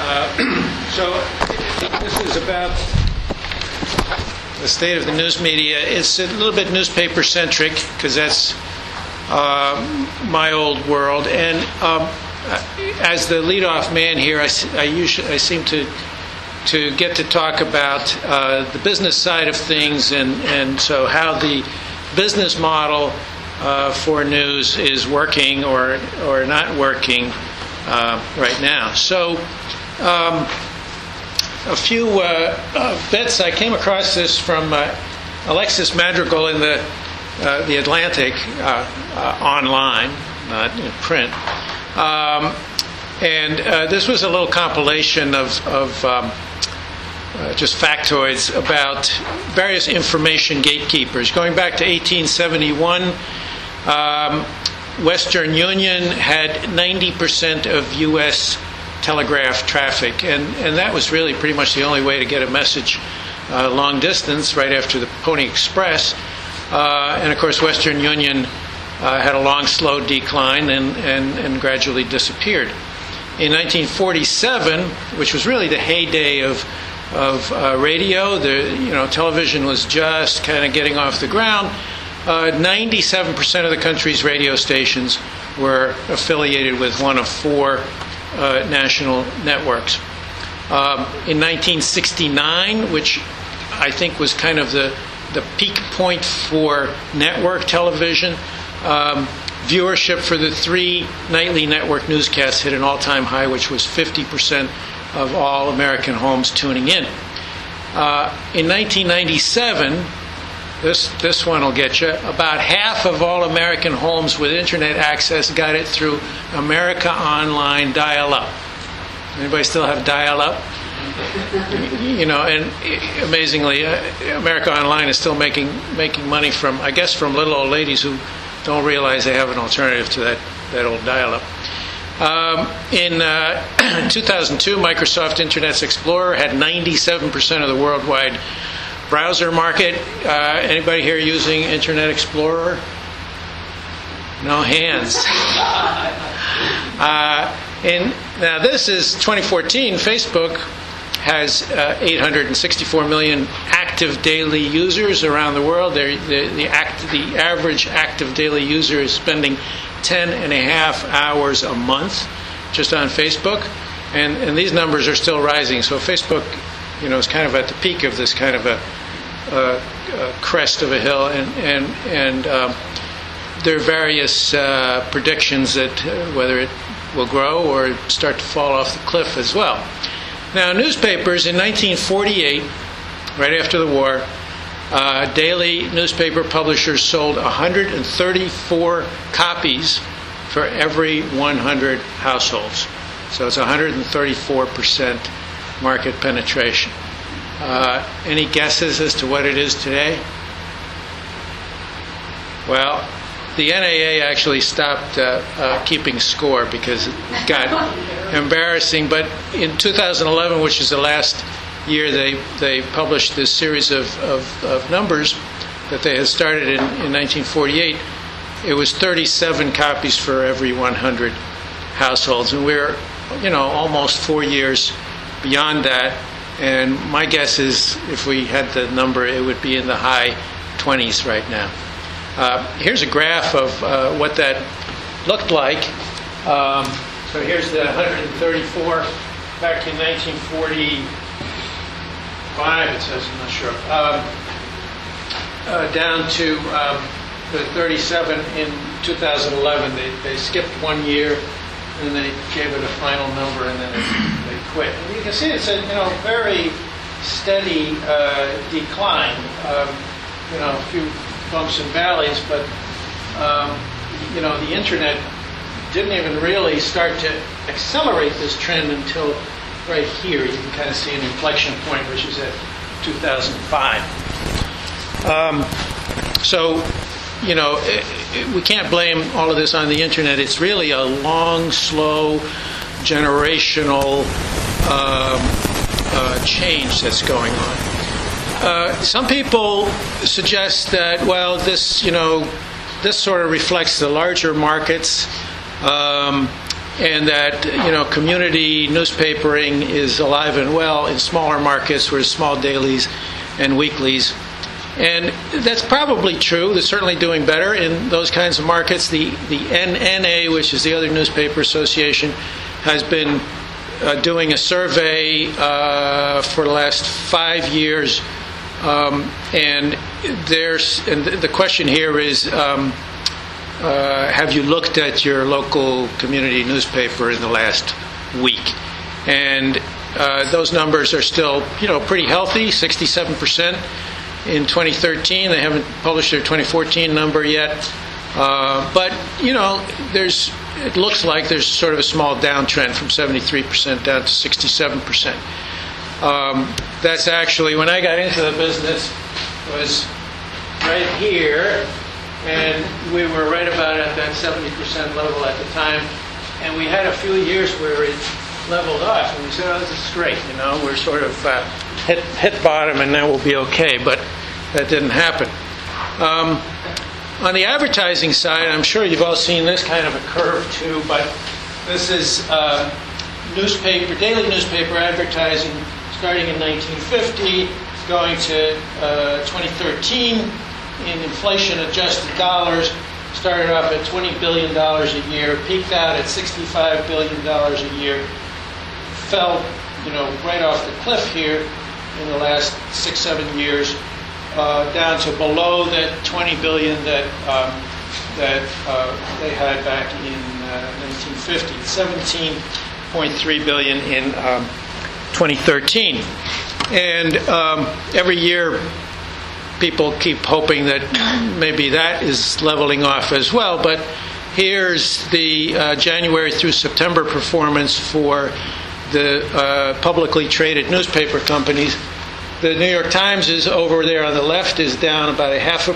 So this is about the state of the news media. It's a little bit newspaper-centric because that's my old world. And as the leadoff man here, I seem to get to talk about the business side of things, and so how the business model for news is working or not working right now. So a few bits. I came across this from Alexis Madrigal in the Atlantic online, not in print. And this was a little compilation of just factoids about various information gatekeepers. Going back to 1871, Western Union had 90% of U.S. telegraph traffic, and that was really pretty much the only way to get a message long distance, right after the Pony Express. And of course, Western Union had a long, slow decline and gradually disappeared. In 1947, which was really the heyday of radio, television was just kind of getting off the ground. 97% of the country's radio stations were affiliated with one of four national networks. In 1969, which I think was kind of the peak point for network television, viewership for the three nightly network newscasts hit an all-time high, which was 50% of all American homes tuning in. In 1997, this one will get you, about half of all American homes with internet access got it through America Online dial-up. Anybody still have dial-up? And amazingly, America Online is still making money from little old ladies who don't realize they have an alternative to that old dial-up. In 2002, Microsoft Internet Explorer had 97% of the worldwide browser market. Anybody here using Internet Explorer? No hands. Now this is 2014. Facebook has 864 million active daily users around the world. The average active daily user is spending 10.5 hours a month just on Facebook, and these numbers are still rising. So Facebook, is kind of at the peak of this kind of a crest of a hill, and there are various predictions that whether it will grow or start to fall off the cliff as well. Now, newspapers in 1948, right after the war, daily newspaper publishers sold 134 copies for every 100 households. So it's 134% market penetration. Any guesses as to what it is today? Well, the NAA actually stopped keeping score because it got embarrassing. But in 2011, which is the last year they published this series of numbers that they had started in 1948, it was 37 copies for every 100 households. And we're, almost 4 years beyond that. And my guess is if we had the number, it would be in the high 20s right now. Here's a graph of what that looked like. So here's the 134 back in 1945, it says, I'm not sure. Down to the 37 in 2011. They skipped 1 year, and then they gave it a final number, and then they quit. And you can see it's a very steady decline. A few bumps and valleys, but the internet didn't even really start to accelerate this trend until right here. You can kind of see an inflection point, which is at 2005. We can't blame all of this on the internet. It's really a long, slow, generational change that's going on. Some people suggest that, this sort of reflects the larger markets. and that community newspapering is alive and well in smaller markets where small dailies and weeklies. And that's probably true. They're certainly doing better in those kinds of markets. The NNA, which is the other newspaper association, has been doing a survey for the last 5 years, and the question here is, have you looked at your local community newspaper in the last week? And those numbers are still, pretty healthy, 67% in 2013. They haven't published their 2014 number yet, but it looks like there's sort of a small downtrend from 73% down to 67%. That's actually, when I got into the business, was right here, and we were right about at that 70% level at the time, and we had a few years where it leveled off, and we said, this is great, we're sort of hit bottom, and now we'll be okay, but that didn't happen. On the advertising side, I'm sure you've all seen this kind of a curve too, but this is daily newspaper advertising starting in 1950, going to 2013 in inflation-adjusted dollars, started off at $20 billion a year, peaked out at $65 billion a year, fell, right off the cliff here in the last 6-7 years, down to below that $20 billion that they had back in 1950, $17.3 billion in 2013, and every year people keep hoping that maybe that is leveling off as well. But here's the January through September performance for the publicly traded newspaper companies. The New York Times is over there on the left, is down about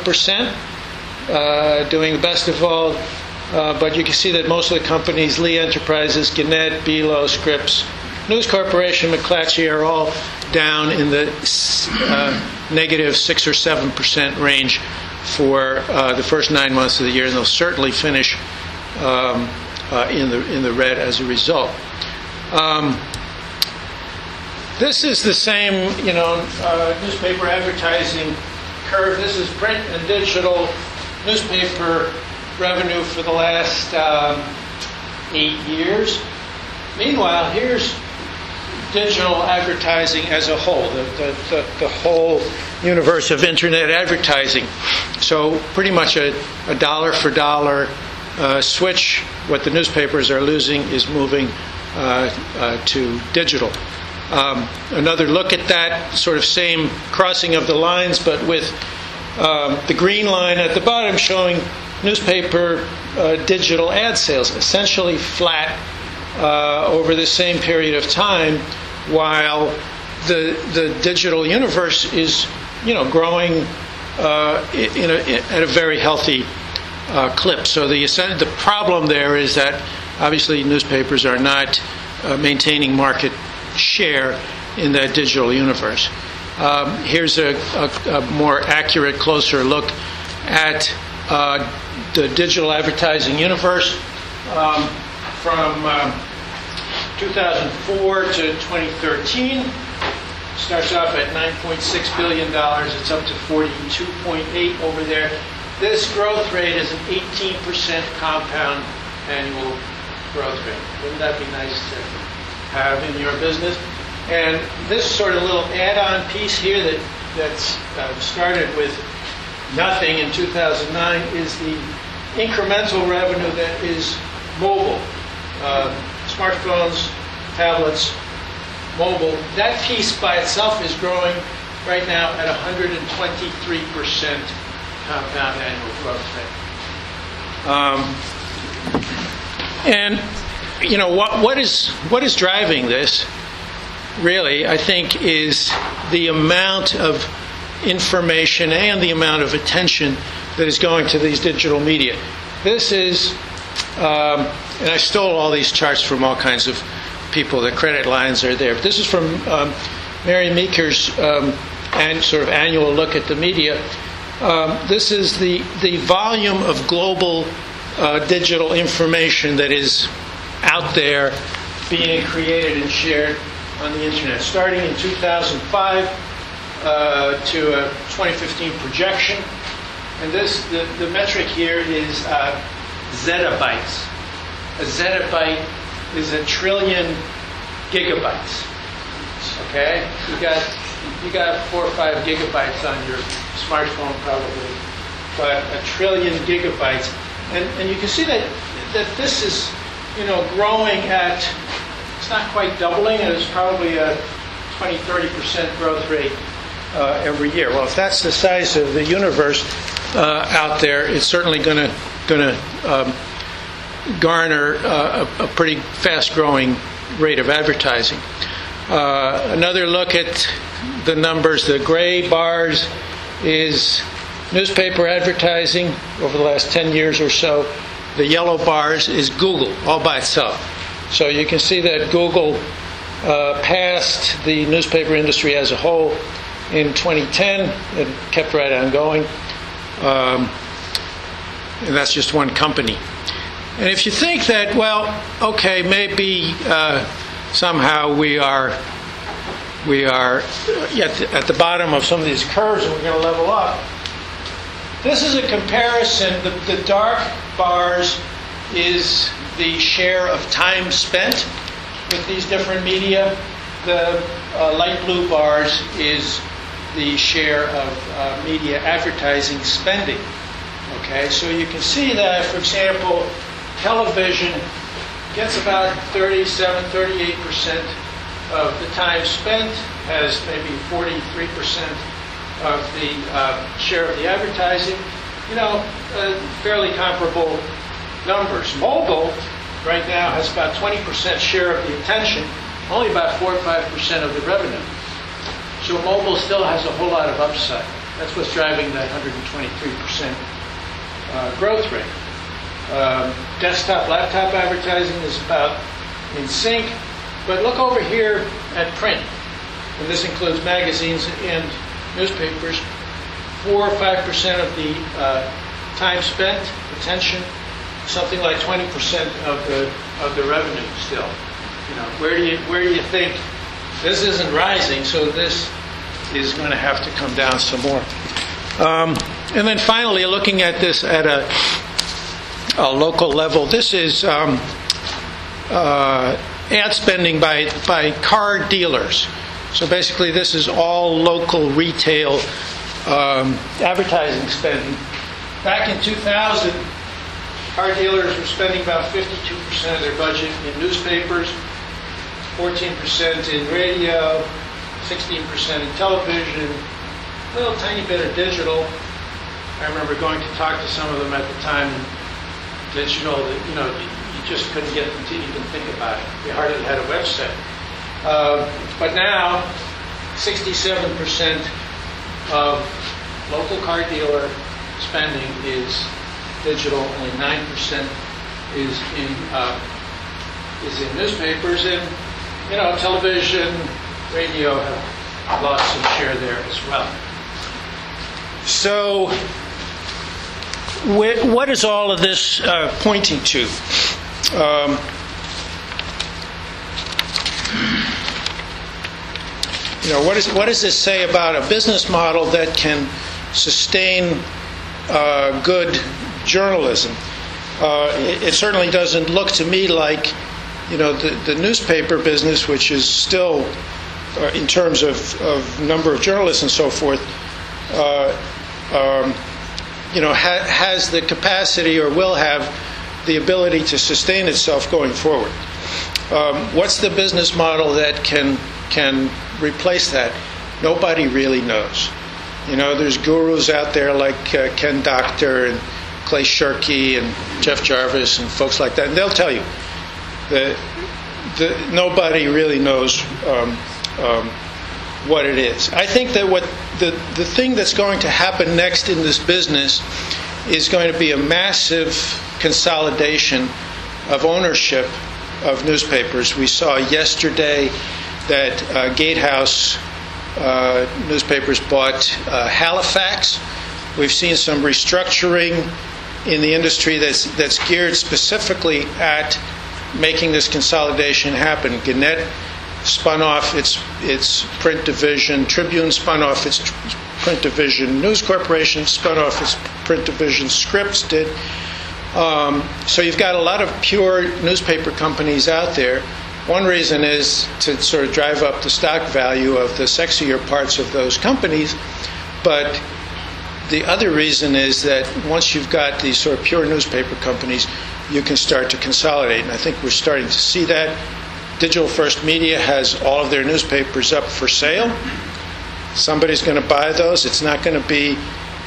0.5%, doing the best of all. But you can see that most of the companies, Lee Enterprises, Gannett, Bealo, Scripps, News Corporation, McClatchy, are all down in the negative 6 or 7% range for the first 9 months of the year, and they'll certainly finish in the red as a result. This is the same, newspaper advertising curve. This is print and digital newspaper revenue for the last 8 years. Meanwhile, here's digital advertising as a whole, the whole universe of internet advertising. So pretty much a dollar for dollar switch. What the newspapers are losing is moving to digital. Another look at that sort of same crossing of the lines, but with the green line at the bottom showing newspaper digital ad sales, essentially flat over the same period of time, while the digital universe is growing at a very healthy clip. So the problem there is that obviously newspapers are not maintaining market share in that digital universe. Here's a more accurate, closer look at the digital advertising universe from 2004 to 2013. Starts off at $9.6 billion. It's up to $42.8 over there. This growth rate is an 18% compound annual growth rate. Wouldn't that be nice to have in your business? And this sort of little add-on piece here that's started with nothing in 2009 is the incremental revenue that is mobile. Smartphones, tablets, mobile. That piece by itself is growing right now at 123% compound annual growth rate. And what is driving this, really, I think, is the amount of information and the amount of attention that is going to these digital media. This is, and I stole all these charts from all kinds of people. The credit lines are there. This is from Mary Meeker's sort of annual look at the media. This is the volume of global digital information that is out there being created and shared on the internet. Starting in 2005 to a 2015 projection. And the metric here is zettabytes. A zettabyte is 1 trillion gigabytes. Okay? You got 4 or 5 gigabytes on your smartphone probably, but 1 trillion gigabytes. And you can see that this is, growing at, it's not quite doubling, it's probably a 20-30% growth rate every year. Well, if that's the size of the universe out there, it's certainly going to garner a pretty fast-growing rate of advertising. Another look at the numbers. The gray bars is newspaper advertising over the last 10 years or so. The yellow bars is Google all by itself. So you can see that Google passed the newspaper industry as a whole in 2010. It kept right on going. And that's just one company. And if you think that, well, okay, maybe somehow we are at the bottom of some of these curves and we're going to level up. This is a comparison. The dark bars is the share of time spent with these different media. The light blue bars is the share of media advertising spending. Okay, so you can see that, for example, television gets about 37-38% of the time spent, has maybe 43% of the share of the advertising. Fairly comparable numbers. Mobile right now has about 20% share of the attention, only about 4 or 5% of the revenue. So mobile still has a whole lot of upside. That's what's driving that 123% growth rate. Desktop, laptop advertising is about in sync. But look over here at print. And this includes magazines and newspapers. 4 or 5% of the time spent, attention, something like 20% of the revenue still. Where do you think this isn't rising? So this is going to have to come down some more. And then finally, looking at this at a local level, this is ad spending by car dealers. So basically, this is all local retail advertising spending. Back in 2000, car dealers were spending about 52% of their budget in newspapers, 14% in radio, 16% in television, a little tiny bit of digital. I remember going to talk to some of them at the time, and digital, you just couldn't get them to even think about it. They hardly had a website. But now, 67% of local car dealer spending is digital. Only 9% is in newspapers, and television, radio have lost some share there as well. So, what is all of this pointing to? What does this say about a business model that can sustain good journalism? It certainly doesn't look to me like, the newspaper business, which is still, in terms of number of journalists and so forth, has the capacity or will have the ability to sustain itself going forward. What's the business model that can replace that? Nobody really knows. There's gurus out there like Ken Doctor and Clay Shirky and Jeff Jarvis and folks like that, and they'll tell you that nobody really knows what it is. I think that what the thing that's going to happen next in this business is going to be a massive consolidation of ownership of newspapers. We saw yesterday that Gatehouse newspapers bought Halifax. We've seen some restructuring in the industry that's geared specifically at making this consolidation happen. Gannett spun off its print division. Tribune spun off its print division. News Corporation spun off its print division. Scripps did. So you've got a lot of pure newspaper companies out there. One reason is to sort of drive up the stock value of the sexier parts of those companies. But the other reason is that once you've got these sort of pure newspaper companies, you can start to consolidate. And I think we're starting to see that. Digital First Media has all of their newspapers up for sale. Somebody's going to buy those. It's not going to be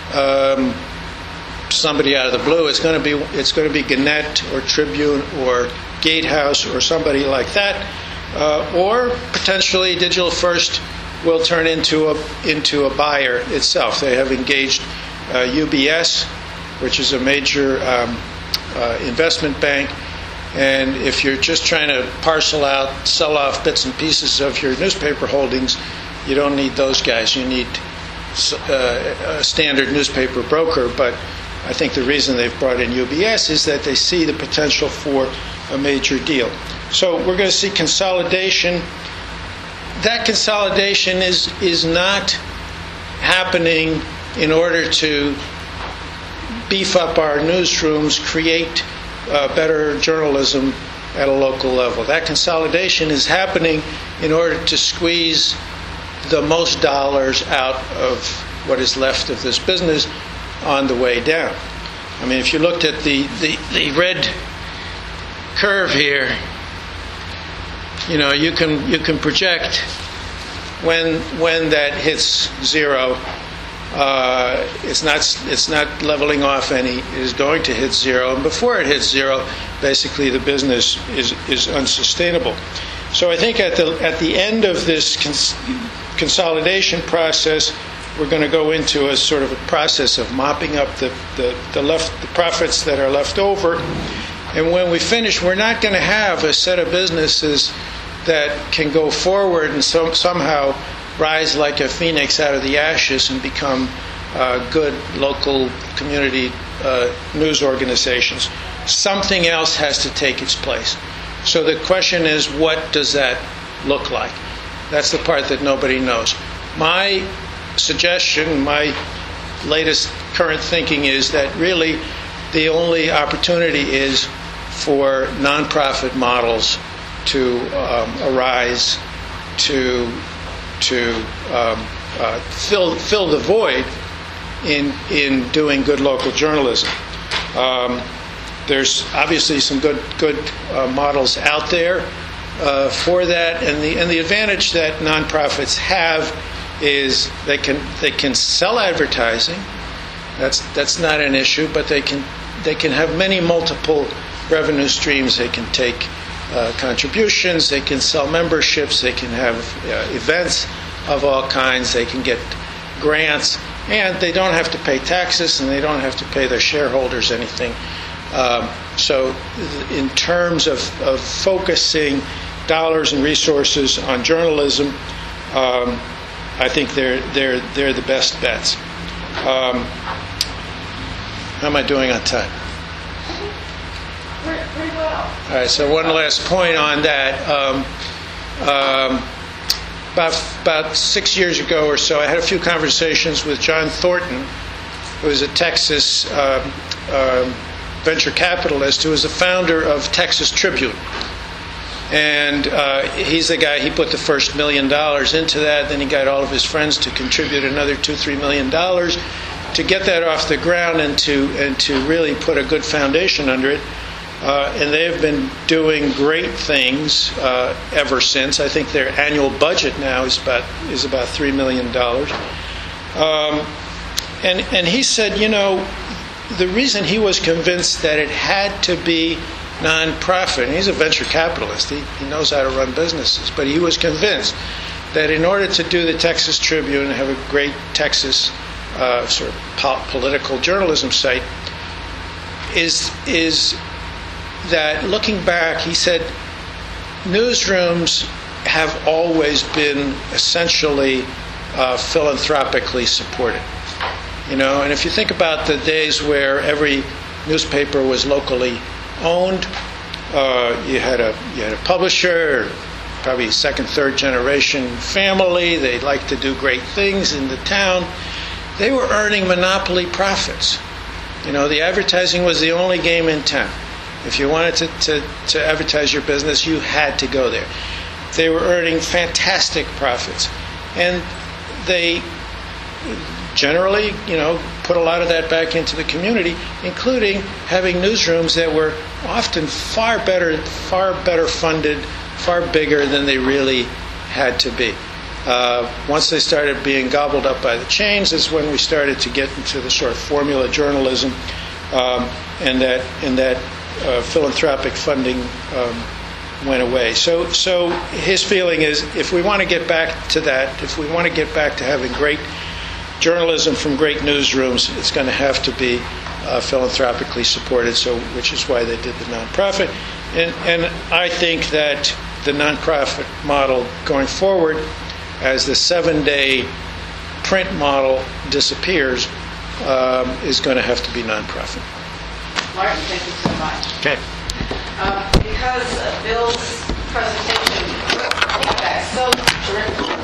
somebody out of the blue. It's going to be Gannett or Tribune or Gatehouse or somebody like that. Or potentially Digital First will turn into a buyer itself. They have engaged UBS, which is a major investment bank. And if you're just trying to parcel out, sell off bits and pieces of your newspaper holdings, you don't need those guys. You need a standard newspaper broker. But I think the reason they've brought in UBS is that they see the potential for a major deal. So we're going to see consolidation. That consolidation is not happening in order to beef up our newsrooms, create better journalism at a local level. That consolidation is happening in order to squeeze the most dollars out of what is left of this business on the way down. I mean, if you looked at the red curve here, you know, you can project when that hits zero. It's not leveling off any. It is going to hit zero, and before it hits zero, basically the business is unsustainable. So I think at the end of this consolidation process, we're going to go into a sort of a process of mopping up the profits that are left over. And when we finish, we're not going to have a set of businesses that can go forward and somehow rise like a phoenix out of the ashes and become good local community news organizations. Something else has to take its place. So the question is, what does that look like? That's the part that nobody knows. My suggestion, my latest current thinking is that really the only opportunity is for nonprofit models to arise to fill the void in doing good local journalism. There's obviously some good models out there for that, and the advantage that nonprofits have is they can sell advertising. That's not an issue, but they can have many multiple revenue streams. They can take contributions, they can sell memberships, they can have events of all kinds, they can get grants, and they don't have to pay taxes, and they don't have to pay their shareholders anything. So in terms of focusing dollars and resources on journalism, I think they're the best bets. How am I doing on time? Pretty well. All right, so one last point on that. About 6 years ago or so, I had a few conversations with John Thornton, who is a Texas venture capitalist who is the founder of Texas Tribune. And he's the guy, he put the first $1 million into that, then he got all of his friends to contribute another $2-3 million to get that off the ground and to really put a good foundation under it. And they've been doing great things ever since. I think their annual budget now is about $3 million. And he said, you know, the reason he was convinced that it had to be nonprofit, and he's a venture capitalist, he knows how to run businesses, but he was convinced that in order to do the Texas Tribune and have a great Texas sort of political journalism site, is that looking back, he said, newsrooms have always been essentially philanthropically supported. You know, and if you think about the days where every newspaper was locally owned, You had a publisher, probably second, third generation family. They liked to do great things in the town. They were earning monopoly profits. The advertising was the only game in town. If you wanted to advertise your business, you had to go there. They were earning fantastic profits. And they generally, put a lot of that back into the community, including having newsrooms that were often far better funded, far bigger than they really had to be. Once they started being gobbled up by the chains is when we started to get into the sort of formula journalism, and that philanthropic funding went away. So his feeling is, if we want to get back to that, if we want to get back to having great journalism from great newsrooms, it's going to have to be philanthropically supported. Which is why they did the nonprofit, and I think that the nonprofit model going forward, as the 7-day print model disappears, is going to have to be nonprofit. Martin, thank you so much. Okay. Because Bill's presentation got back so terrific,